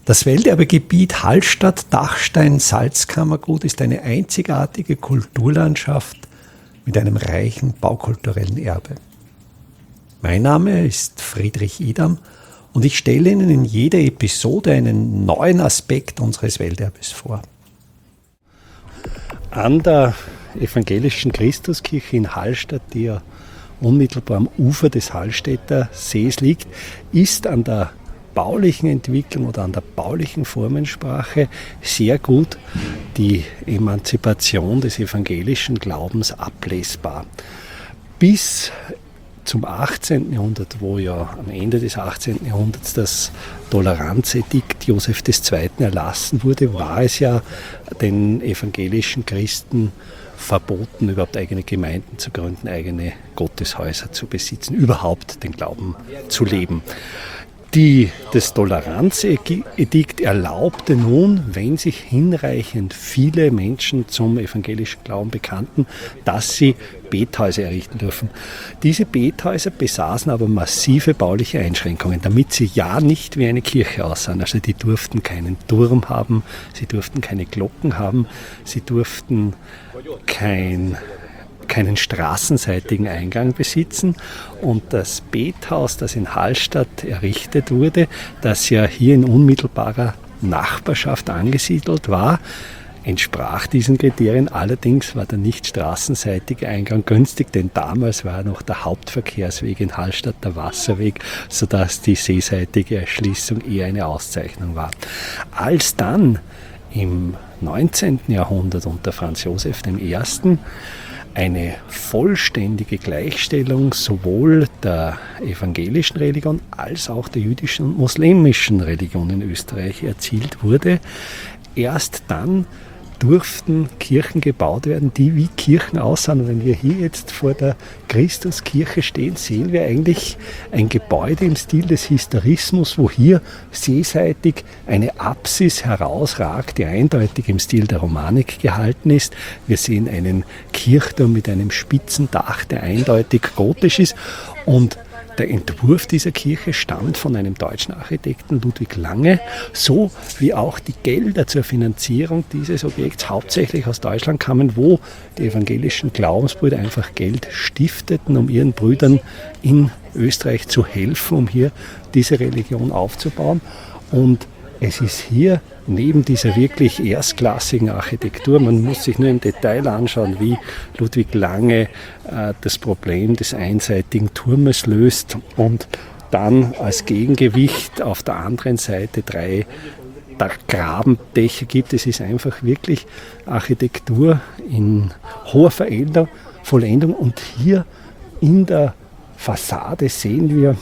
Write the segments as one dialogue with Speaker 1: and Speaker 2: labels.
Speaker 1: Das Welterbegebiet Hallstatt-Dachstein-Salzkammergut ist eine einzigartige Kulturlandschaft mit einem reichen baukulturellen Erbe. Mein Name ist Friedrich Idam und ich stelle Ihnen in jeder Episode einen neuen Aspekt unseres Welterbes vor. An der evangelischen Christuskirche in Hallstatt, die ja unmittelbar am Ufer des Hallstätter Sees liegt, ist an der baulichen Entwicklung oder an der baulichen Formensprache sehr gut die Emanzipation des evangelischen Glaubens ablesbar. Bis zum 18. Jahrhundert, wo ja am Ende des 18. Jahrhunderts das Toleranzedikt Joseph II. Erlassen wurde, war es ja den evangelischen Christen verboten, überhaupt eigene Gemeinden zu gründen, eigene Gotteshäuser zu besitzen, überhaupt den Glauben zu leben. Das Toleranzedikt erlaubte nun, wenn sich hinreichend viele Menschen zum evangelischen Glauben bekannten, dass sie Bethäuser errichten dürfen. Diese Bethäuser besaßen aber massive bauliche Einschränkungen, damit sie ja nicht wie eine Kirche aussahen. Also die durften keinen Turm haben, sie durften keine Glocken haben, sie durften keinen straßenseitigen Eingang besitzen, und das Bethaus, das in Hallstatt errichtet wurde, das ja hier in unmittelbarer Nachbarschaft angesiedelt war, entsprach diesen Kriterien. Allerdings war der nicht straßenseitige Eingang günstig, denn damals war noch der Hauptverkehrsweg in Hallstatt der Wasserweg, sodass die seeseitige Erschließung eher eine Auszeichnung war. Als dann im 19. Jahrhundert unter Franz Joseph I. eine vollständige Gleichstellung sowohl der evangelischen Religion als auch der jüdischen und muslimischen Religion in Österreich erzielt wurde, erst dann durften Kirchen gebaut werden, die wie Kirchen aussahen. Und wenn wir hier jetzt vor der Christuskirche stehen, sehen wir eigentlich ein Gebäude im Stil des Historismus, wo hier seeseitig eine Apsis herausragt, die eindeutig im Stil der Romanik gehalten ist. Wir sehen einen Kirchturm mit einem spitzen Dach, der eindeutig gotisch ist, und der Entwurf dieser Kirche stammt von einem deutschen Architekten, Ludwig Lange, so wie auch die Gelder zur Finanzierung dieses Objekts hauptsächlich aus Deutschland kamen, wo die evangelischen Glaubensbrüder einfach Geld stifteten, um ihren Brüdern in Österreich zu helfen, um hier diese Religion aufzubauen. Und es ist hier neben dieser wirklich erstklassigen Architektur, man muss sich nur im Detail anschauen, wie Ludwig Lange das Problem des einseitigen Turmes löst und dann als Gegengewicht auf der anderen Seite 3 Grabendächer gibt. Es ist einfach wirklich Architektur in hoher Vollendung, und hier in der Fassade sehen wir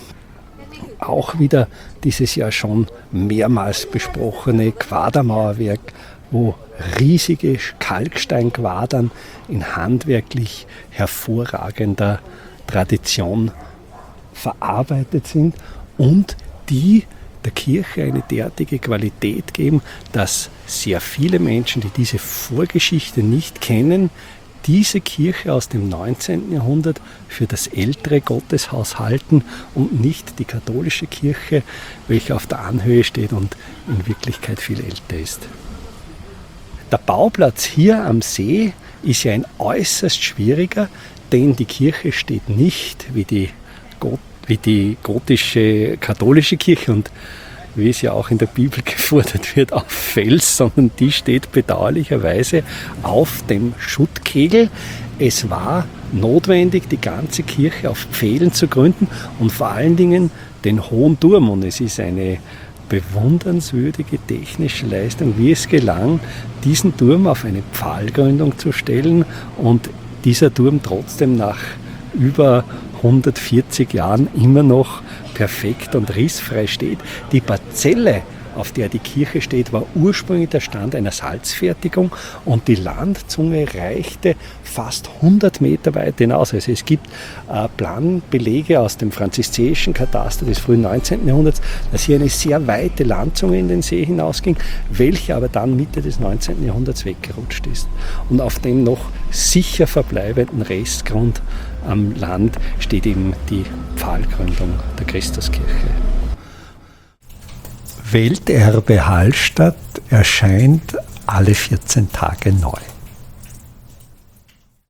Speaker 1: auch wieder dieses ja schon mehrmals besprochene Quadermauerwerk, wo riesige Kalksteinquadern in handwerklich hervorragender Tradition verarbeitet sind und die der Kirche eine derartige Qualität geben, dass sehr viele Menschen, die diese Vorgeschichte nicht kennen, diese Kirche aus dem 19. Jahrhundert für das ältere Gotteshaus halten und nicht die katholische Kirche, welche auf der Anhöhe steht und in Wirklichkeit viel älter ist. Der Bauplatz hier am See ist ja ein äußerst schwieriger, denn die Kirche steht nicht wie die gotische katholische Kirche und wie es ja auch in der Bibel gefordert wird, auf Fels, sondern die steht bedauerlicherweise auf dem Schuttkegel. Es war notwendig, die ganze Kirche auf Pfählen zu gründen und vor allen Dingen den hohen Turm. Und es ist eine bewundernswürdige technische Leistung, wie es gelang, diesen Turm auf eine Pfahlgründung zu stellen und dieser Turm trotzdem nach über 140 Jahren immer noch perfekt und rissfrei steht. Die Parzelle, auf der die Kirche steht, war ursprünglich der Stand einer Salzfertigung und die Landzunge reichte fast 100 Meter weit hinaus. Also es gibt Planbelege aus dem franziskanischen Kataster des frühen 19. Jahrhunderts, dass hier eine sehr weite Landzunge in den See hinausging, welche aber dann Mitte des 19. Jahrhunderts weggerutscht ist. Und auf dem noch sicher verbleibenden Restgrund am Land steht eben die Pfahlgründung der Christuskirche. Welterbe Hallstatt erscheint alle 14 Tage neu.